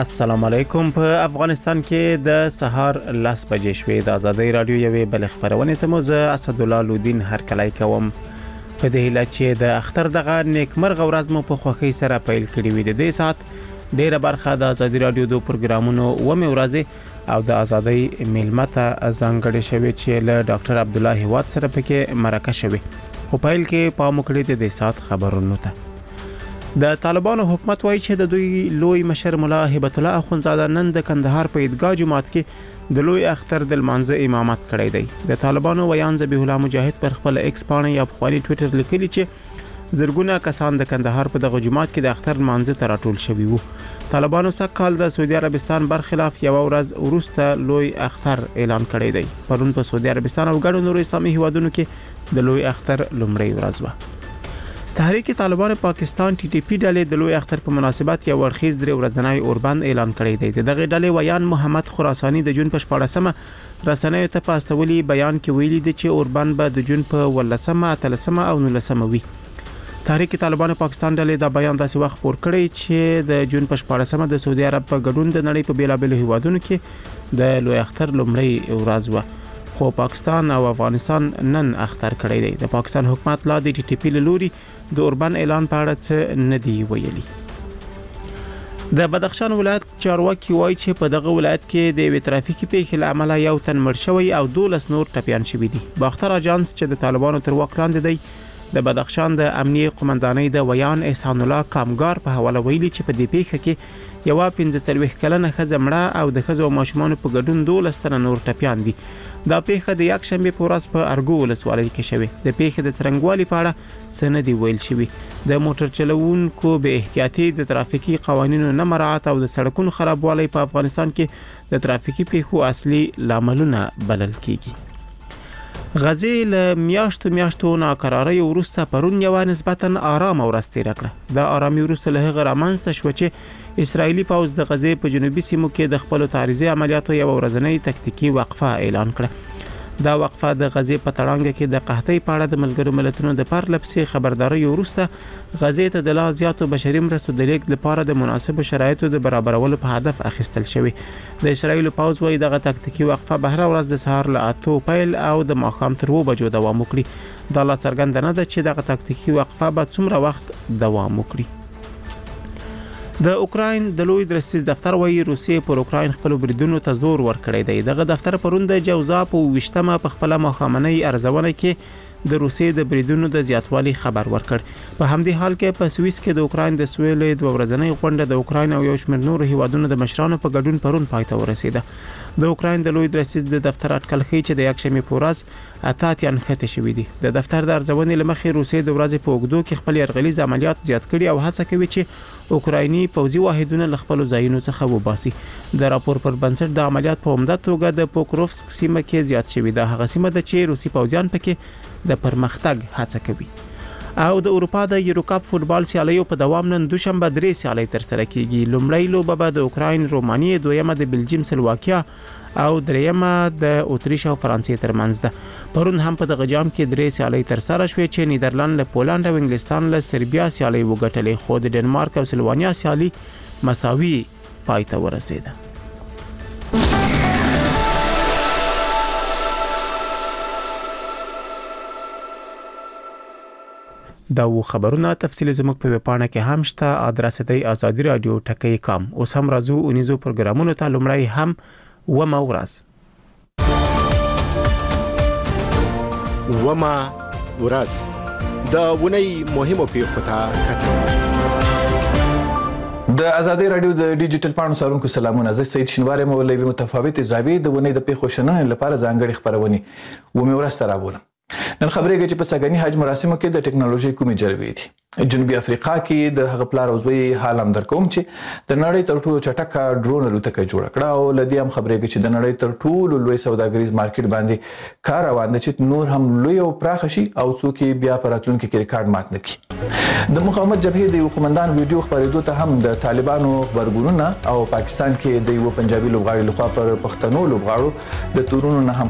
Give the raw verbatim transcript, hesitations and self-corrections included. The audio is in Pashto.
السلام علیکم. په افغانستان کې د سهار لس بجې شوې. د آزادۍ رادیو یوې بل خبرونه ته مو زه اسدالله لودین هرکلی کوم. په دې هیله چې د اختر دغه نیکمرغه ورځ مو په خوښۍ سره پیل کړې وي. د دې سات ډیره برخه د آزادۍ رادیو د پروګرامونو و مې ورځي او د آزادۍ میلمته ځانګړې شوې چې له ډاکټر عبدالله هیواد سره پکې مرکه شوې. خو پیل کې پام وکړئ د دې سات خبرونو ته. د طالبانو حکومت وایي چې د دوی لوی مشر مولا هبت الله اخونزاده نن د کندهار په عیدګاه جماعت کې د لوی اختر د لمانځه امامت کړی دی. د طالبانو ویان ذبیح الله مجاهد پر خپل ایکس باندې یا په خپل ټوئیټر لیکلی چې زرګونه کسان د کندهار په دغه جماعت کې د اختر لمانځه ته راټول شوي وو. طالبانو سږ کال د سعودي عربستان برخلاف یو ورځ وروسته لوی اختر اعلان کړی دی. پرون په سعودي عربستان او ګڼو نورو اسلامي هیوادونو کې د لوی اختر لومړی ورځ و. تحریک طالبان پاکستان ټي ټي پی ډلې د لوی اختر په مناسبت یو ورخیز درې ورځنی اوربند اعلان کړی دی. دغه ډلې ویان محمد خراساني د جون په شپاړسمه رسنیو ته پاستولي بیان کې ویلي دی چې اوربند به د جون په ولسمه، اتلسمه او نولسمه وي. تحریک طالبان پاکستان ډلې دا بیان داسې وخت پور کړی چې د جون په شپاړسمه د سعودي عرب په ګډون د نړۍ په بیلابېلو هیوادونو کې د لوی اختر لومړی ورځ و. خو پاکستان او افغانستان نن اختر کړی دی. د پاکستان حکومت لا د ټي ټي پی لوري د اوربند اعلان په اړه څه نه دی ویلي. د بدخشان ولایت چارواکي وایي چې په دغه ولایت کې د یوې ترافیکي پیښې له امله یو تن مړ شوی او دولس نور ټپیان شوي دي. باختر اجانس چې د طالبانو تر واک لاندې دی د بدخشان د امنیه قومندانۍ د ویان احسان الله کامګار په حواله ویلي چې په دې پیښه کې یو پنځه څلوېښت کلنه ښځه مړه او د ښځو او ماشومانو په ګډون دولس تنه نور ټپیان دي. دا پیښه د یک شنبه په ورځ په ارګو ولسوالۍ کې شوې. د پیښې د څرنګوالي په اړه څه نه دی ویل شوی. د موټر چلوونکو به احتیاطي د ترافیکي قوانینو نه مراعات او د سړکونو خرابوالی په افغانستان کې د ترافیکي پیښو اصلي لاملونه بلل کیږي. غزې له میاشتو میاشتو ناکرارۍ وروسته پرون یو نسبتاً آرامه ورځ تېره کړه. دا آرامي وروسته له هغه رامنځته شوه چې اسرائیلي پوځ د غزې په جنوبي سیمو کې د خپلو تعرضي عملیاتو یو ورځنۍ تکتیکي وقفه اعلان کړه. دا وقفه د غزې په تړانګه کې د قحطۍ په اړه د ملګرو ملتونو د پرله پسې خبرداري وروسته غزې ته د لا زیاتو بشري مرستو د لیږد لپاره د مناسبو شرایطو د برابرولو په هدف اخیستل شوی. د اسرائیل پوځ وايي دغه تکتیکي وقفه به هر ورځ د سهار له اتو پیل او د ماښام تر اوه بجو دوام وکړي. دا لا څرګنده نه ده چې دغه تکتیکي وقفه به څومره وخت دوام وکړي. د اوکراین د لوی درسیز دفتر وايي روسیې پر اوکراین خپل بریدونو ته زور ورکړی دی. دغه دفتر پرون د جوزا په وشتمه په خپل مخامنۍ ارزونه کې د روسیې د بریدونو د زیاتوالي خبر ورکړ. په همدې حال کې په سویس کې د اوکراین د سویلې د ورځنۍ غونډه د اوکراین او یو شمېر نورو هیوادونو د مشرانو په ګډون پرون پای ته ورسیده. د اوکراین د لوی درسیز د دفتر اټکل ښیي چې د یک شنبې په ورځ اته اتیا نښتې شوي دي. د دفتر د ارزونې له مخې روسیې د ورځې په اوږدو کې خپل یرغلیز عملیات زیات کړي او هڅه کوي چې اوکرایني پوځي واحدونه له خپلو ځایونو څخه وباسي. د راپور پر بنسټ د عملیات په عمده توګه د پوکروفسک سیمه کې زیات شوي. دا هغه سیمه ده چې روسي پوځیان پکې د پرمختګ هڅه کوي. او د اروپا د یورو کپ فوتبال سیالیو په دوام نن دوشنبه درې سیالۍ ترسره کیږي. لومړی لوبه به د اوکراین رومانیې، دویمه د بلجیم سلواکیا او دریمه د اتریش او فرانسې ترمنځ ده. پرون هم په دغه جام کې درې سیالۍ ترسره شوې چې نیدرلند له پولند او انګلستان له سربیا سیالۍ وګټلې، خو د ډنمارک او سلوانیا سیالي مساوي پای ته ورسېده. دا و خبرونه تفصیل زموږ په ویبپاڼه کې هم شته. ادرس دی آزادی رادیو ټکی کام. اوس هم راځو اونیزو پروګرامونو ته. لومړی هم ومه ورځ ومه ورځ د ونی مهمو پیښو ته کتل. د آزادی رادیو د ډیجیټل پاڼو څارونکو سلامونه. زه سید شینواری مو له متفاوت زاویې د ونی د پیښو شننې لپاره ځانګړي خبرونه ومه ورځ ته راوړم. نن خبرېږي چې په سګنی حج مراسمو کې د ټکنالوژي کومې جلوې دي. جنوبي افریقا کې د هغه پلار او زوی حال هم درکوم چې د نړۍ تر ټولو چټکه ډرون الوتکه جوړه کړه او لدی هم خبرېږي چې د نړۍ تر ټولو لوی سوداګریز مارکیټ باندې کار روان دی چې نور هم لوی او پراخ شي او څوک بیا پر راتلونکي کې ریکارډ مات نکړي. د مقاومت جبهې د قومندان ویډیو خبرېدو ته هم د طالبانو خبرګونونه او پاکستان کې د یو پنجابي لوبغاړي لخوا پر پښتنو لوبغاړو د تورونو نه هم